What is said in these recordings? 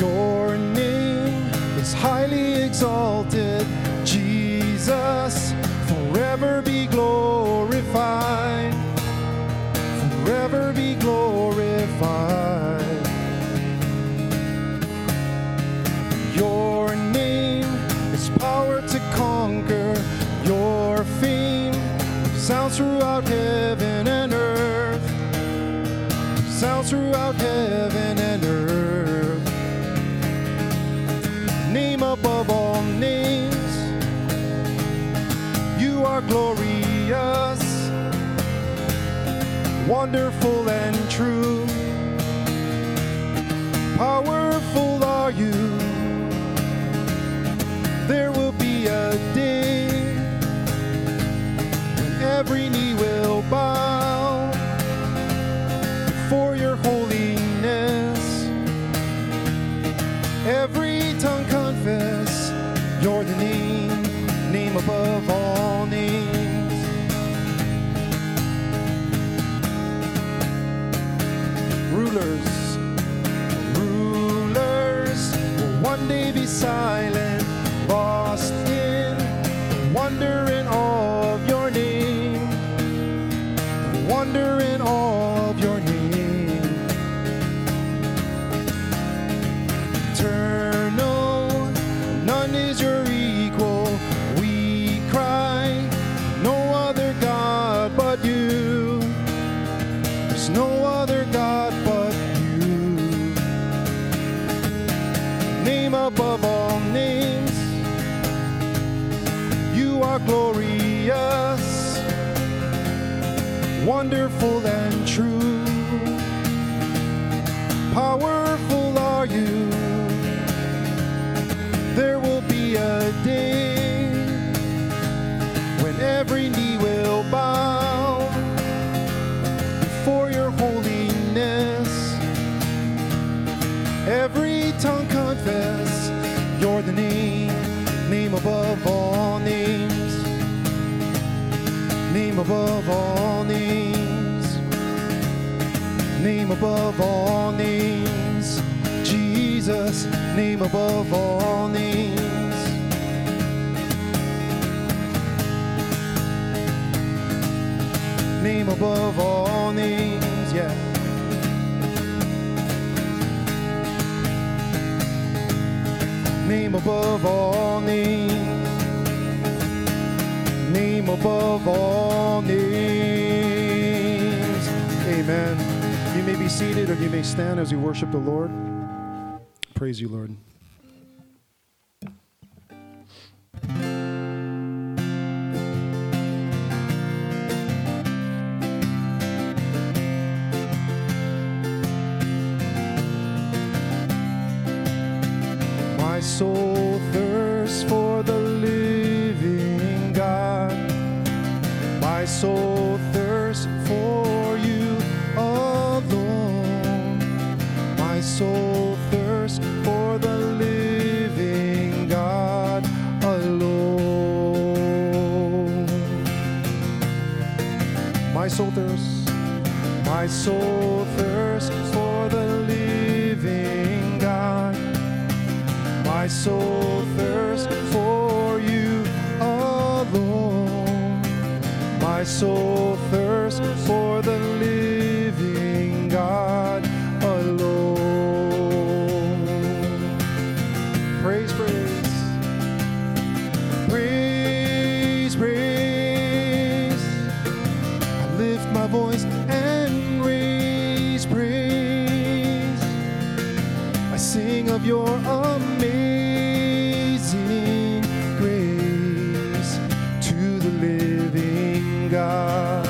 Your name is highly exalted, Jesus, forever be glorified, forever be glorified. Your name is power to conquer, your fame sounds throughout heaven and earth, sounds throughout heaven and earth. Name above all names, you are glorious, wonderful and true, powerful are you. There will be a day when every knee will bow before your holiness, every tongue confess you're the name above all names. Rulers will one day be silent, lost in wonder and awe of your name, wonder and awe of your name. Eternal, none is your equal. We cry, no other God but you. There's no other God but you. Name above all names, you are glorious, wonderful and true, powerful are you. There will be a day when every knee will bow before your holiness, every tongue confess you're the name above all names, name above all names, name above all names, Jesus, name above all names. Name above all names, yeah. Name above all names, name above all names. Amen. You may be seated or you may stand as we worship the Lord. Praise you, Lord. My soul thirsts for the living God. My soul thirsts for you alone. My soul thirsts for the living God alone. My soul thirsts. My soul thirsts for the living God. My soul thirsts for you alone. My soul thirsts for the living God alone. Praise, praise. Praise, praise. I lift my voice and raise praise. I sing of your amazing grace to the living God.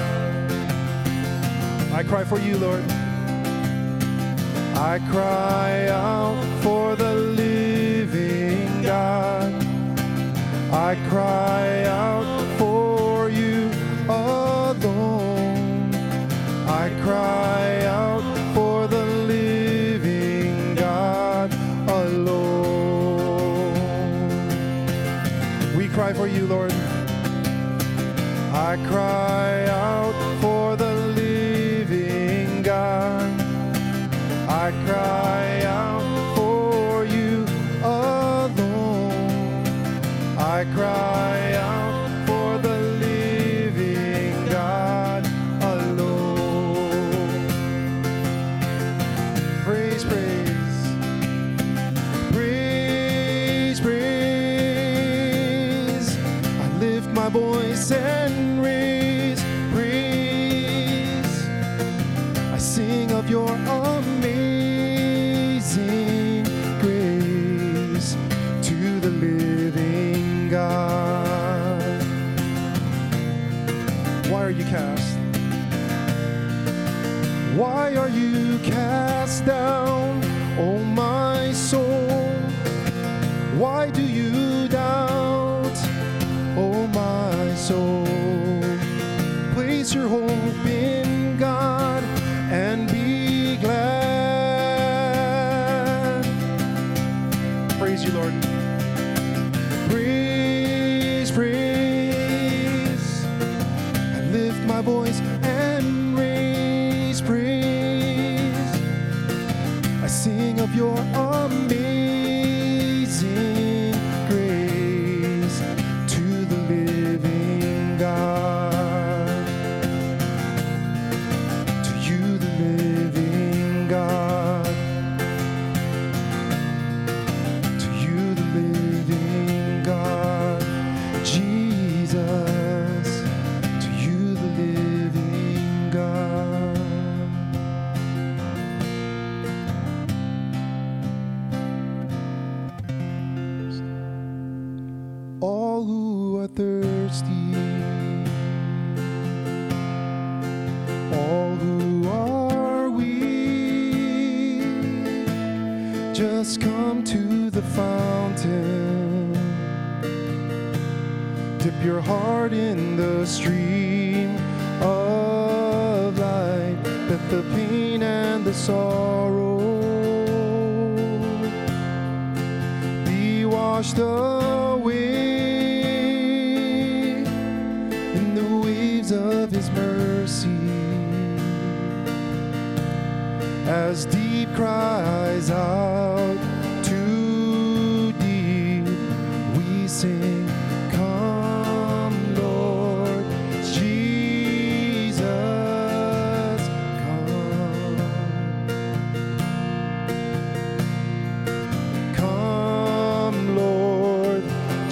I cry for you, Lord. I cry out for the living God. I cry out for you alone. I cry out for the living God alone. We cry for you, Lord. I cry out for the living God. I cry out for praise, praise. Praise, praise. I lift my voice and raise praise. I sing of your amazing grace to the living God. Why are you cast? Why are you cast down, O my soul? Why do you doubt, O my soul? Place your hope in God and be glad. Praise you, Lord. Praise, praise. I lift my voice and raise praise. I sing of your amazing grace to the living God. To you, the living God. To you, the living God. Jesus, to you, the living God. All who are thirsty, all who are weak, just come to the fountain. Dip your heart in the stream of light. Let the pain and the sorrow be washed away in the waves of His mercy. As deep cries out to deep, we sing, come, Lord Jesus, come. Come, Lord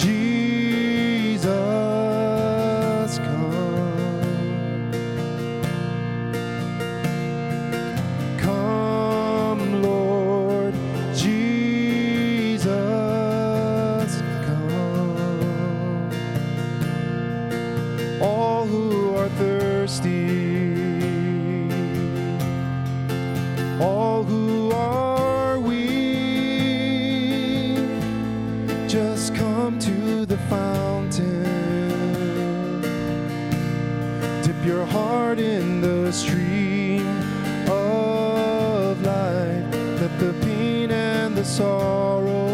Jesus, come. Come, Lord Jesus, come. All who are thirsty, all who are weak, just come to the fountain. Dip your heart in the stream of life. Let the pain and the sorrow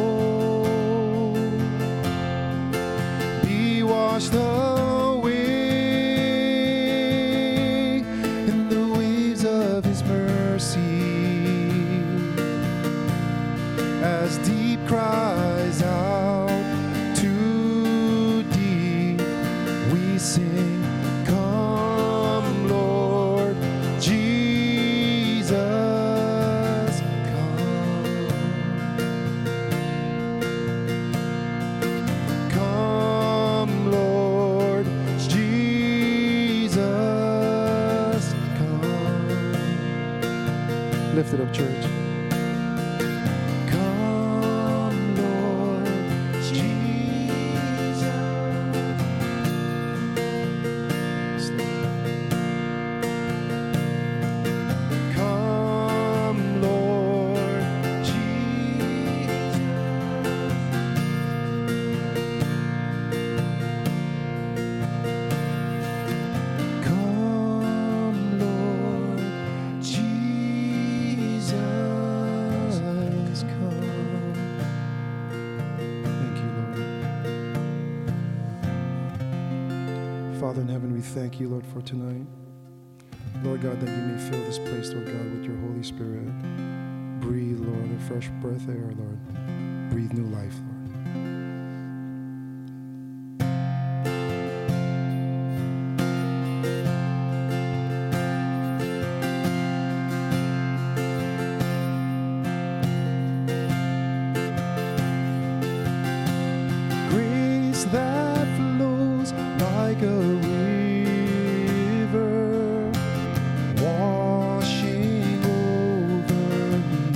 be washed away in the waves of His mercy. As deep cries out to deep, we sing, come, Lord Jesus, come. Come, Lord Jesus, come. Lift it up, church. Come, Lord Jesus. Come, Lord Jesus. Come, Lord Jesus, come. Thank you, Lord. Father in heaven, we thank you, Lord, for tonight. Lord God, that you may fill this place, Lord God, with your Holy Spirit. Breathe, Lord, a fresh breath air, Lord. Breathe new life, Lord. like a river washing over me.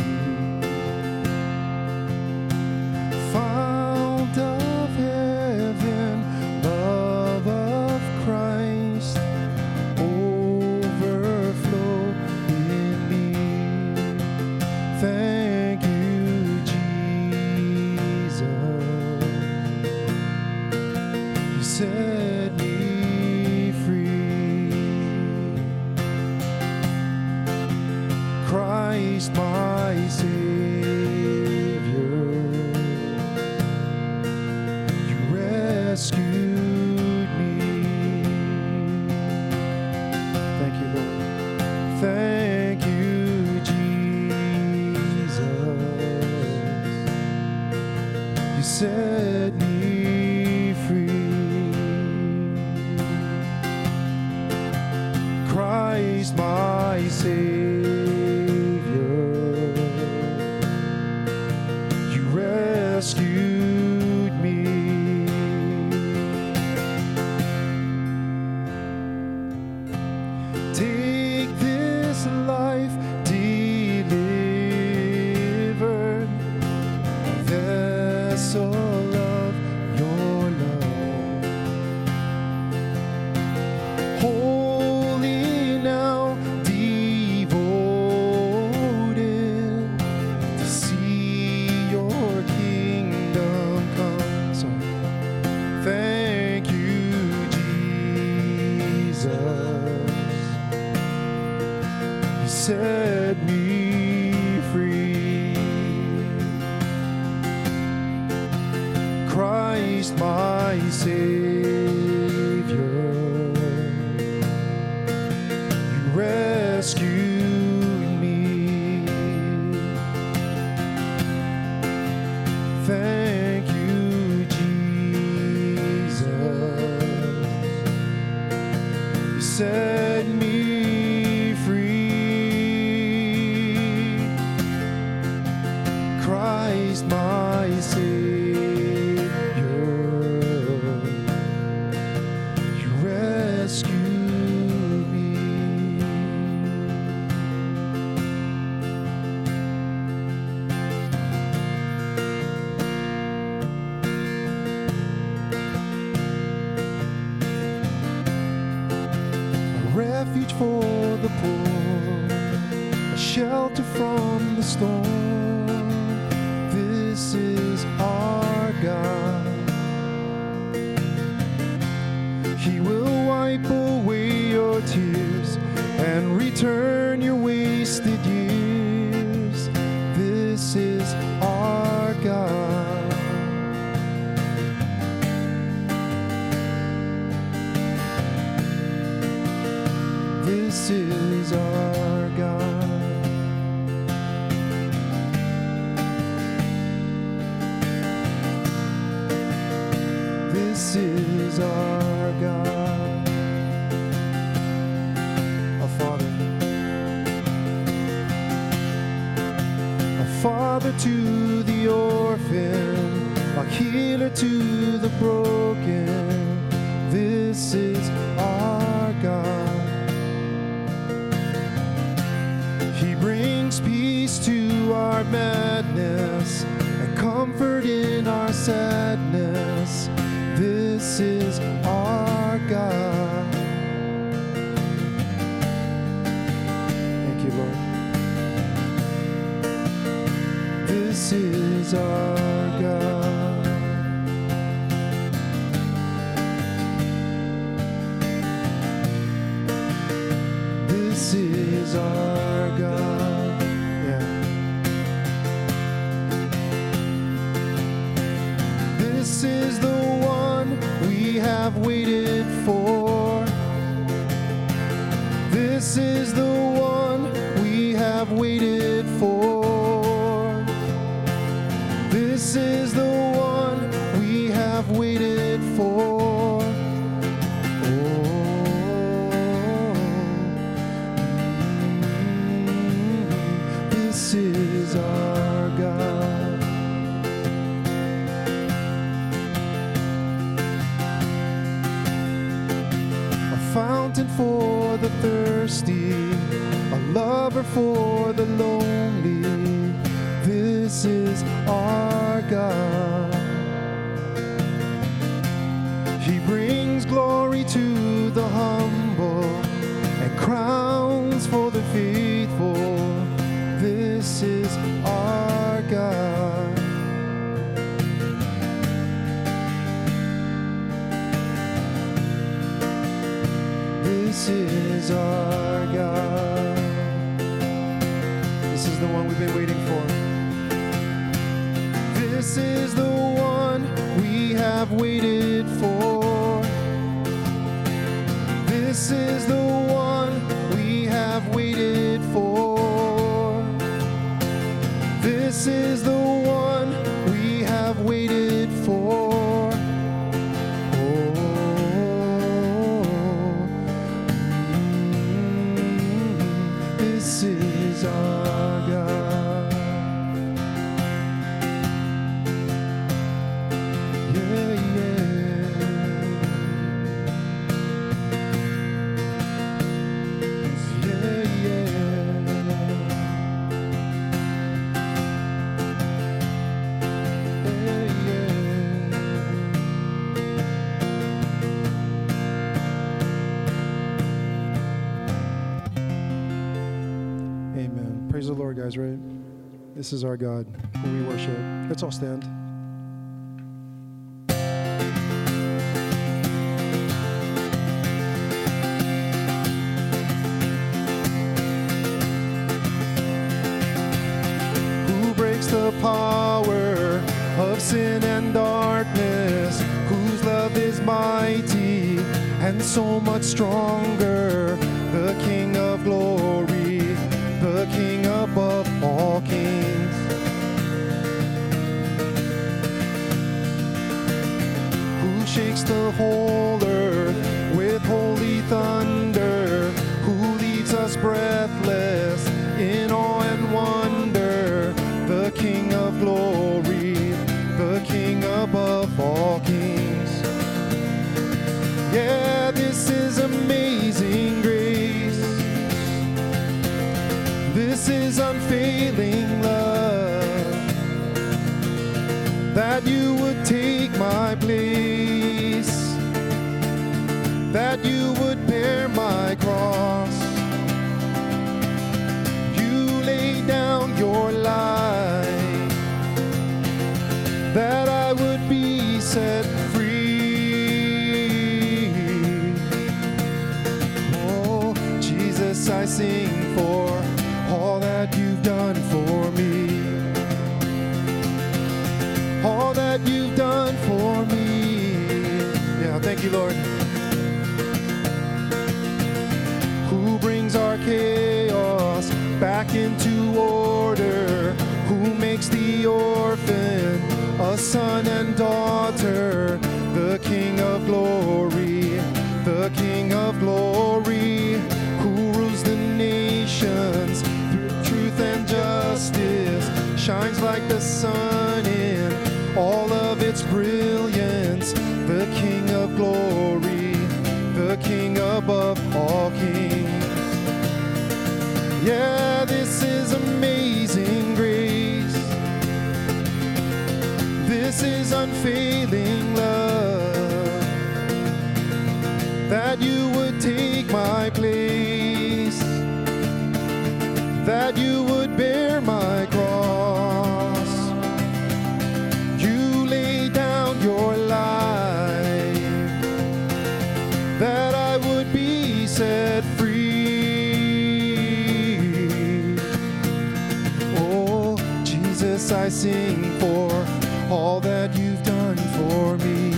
Fount of heaven, love of Christ, overflow in me. Thank you, Jesus. You set me free. Christ, my Savior, you rescued me. Thank you, Lord. Thank you, Jesus. You set me free. Christ, my Savior, you rescued me. Take this life delivered, vessel of your love. Holy now, devoted to see your kingdom come. Sorry. Thank you, Jesus. You set me free. Christ, my Savior, you rescued me. Thank you, Jesus. You set me free. Christ, my Savior, you rescued me. A refuge for the poor, a shelter from the storm. This is our God. He will wipe away your tears and return your wasted years. This is our God. This is our God. This is our God. Our Father. A father to the orphan, a healer to the broken. This is our God. He brings peace to our madness and comfort in our sadness. This is our God. Thank you, Lord. This is our God. This is our God. Yeah. This is the one we have waited for. This is the one we have waited for. This is the one we have waited for. This is our God. lover for the lonely. This is our God. He brings glory to the humble and crowns for the faithful. This is our God. This is our God. This is the one we've been waiting for. This is the one we have waited for. This is the one we have waited for. This is the one we have waited for. This is our God. Yeah, yeah. Yeah, Amen. Praise the Lord, guys, right? This is our God who we worship. Let's all stand. Who breaks the power of sin and darkness, whose love is mighty and so much stronger, the King of glory, the King above all kings. Who shakes the whole earth with holy thunder, who leaves us breathless in awe and wonder, the King of glory, the King above all kings. Yeah, this is amazing grace. This is unfailing love, that you would take my place, that you would bear my cross. You laid down your life, that I would be set free. Oh, Jesus, I sing for all that you've done for me, all that you've done for me. Yeah, thank you, Lord. Who brings our chaos back into order, who makes the orphan a son and daughter, the King of glory, the King of glory, who rules the nations through truth and justice, shines like the sun in all of its brilliance, the King of glory, the King above all kings. Yeah, this is amazing grace. This is unfailing love, that you would take my place, that you would bear my cross. You lay down your life, that I would be set free. Oh, Jesus, I sing for all that you've done for me,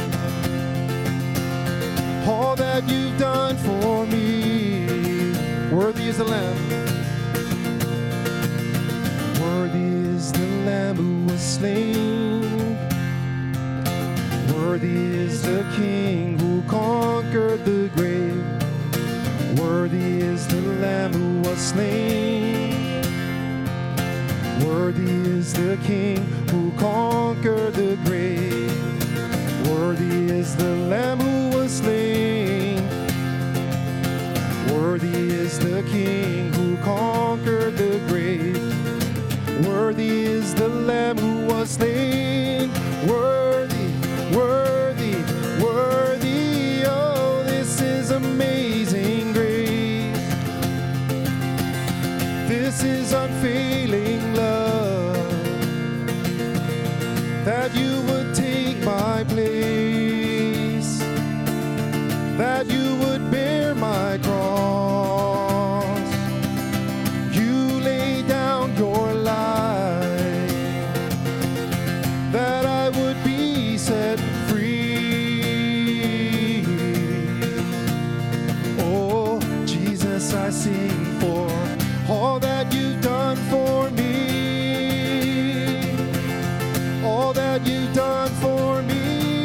all that you've done for me. Worthy is the Lamb, worthy is the Lamb who was slain, worthy is the King who conquered the grave, worthy is the Lamb who was slain, worthy is the King who conquered the grave, worthy is the Lamb who was slain, worthy Worthy is the King who conquered the grave. Worthy is the Lamb who was slain. Worthy, worthy, worthy. Oh, this is amazing grace. This is unfailing love, that you would take my place, that you would bear my cross. You lay down your life, that I would be set free. Oh, Jesus, I sing for all that you've done for me, all that you've done for me,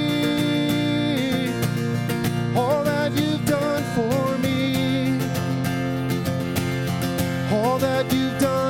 all that you've done for me, all that you've done